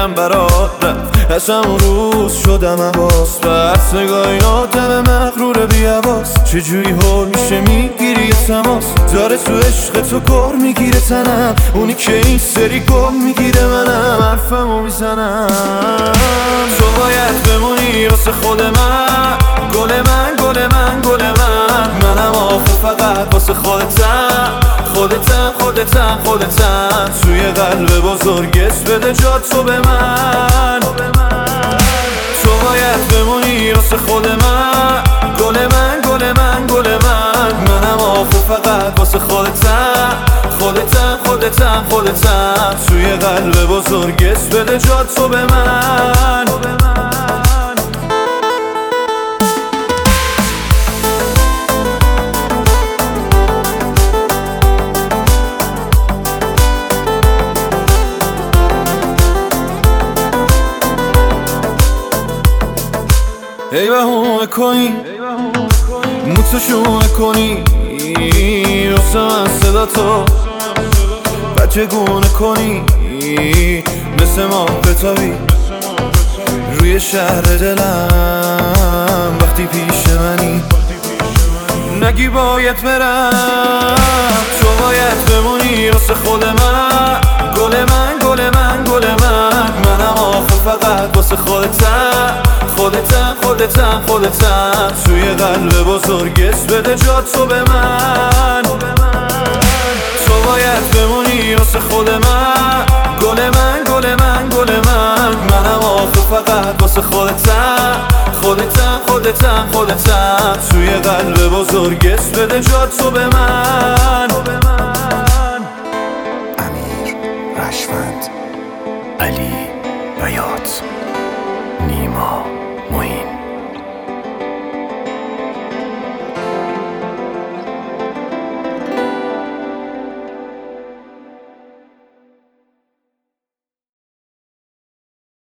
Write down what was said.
دلم برات رفت، از همون روز شدم حواس بس نگاهیاتم مغرور بی‌حواس. چجوری حال میشه میگیری تماس، داره تو عشق تو کار میگیره تنم، اونی که این سری گل میگیره منم حرفمو میزنم. تو باید بمونی واسه خود من، گل من گل من گل من، منم آخه فقط واسه خودتم خودتم خودتم خودتم. توی قلب بزرگ اسم بده جا تو به من. تو باید بمونی واسه خود من، گل من گل من گل من، منم آخه فقط واسه خودتم خودتم خودتم خودتم. توی قلب بزرگ اسم بده جا تو به من. ای بهونه کنی موتوشونه کنی واسه من صدا تو و چگونه کنی، مثل ما بتابی روی شهر دلم وقتی پیش منی. نگی باید برم، تو باید بمونی واسه خود من، گل من گل من گل من، منم آخه فقط واسه خودتم خودتم خودتم خودتم. توی قلب بزرگ اسم بده جا تو به من. تو باید بمونی واسه خود من، گل من گل من گل من، منم آخه فقط واسه خودتم خودتم خودتم خودتم. توی قلب بزرگ اسم بده جا تو به من.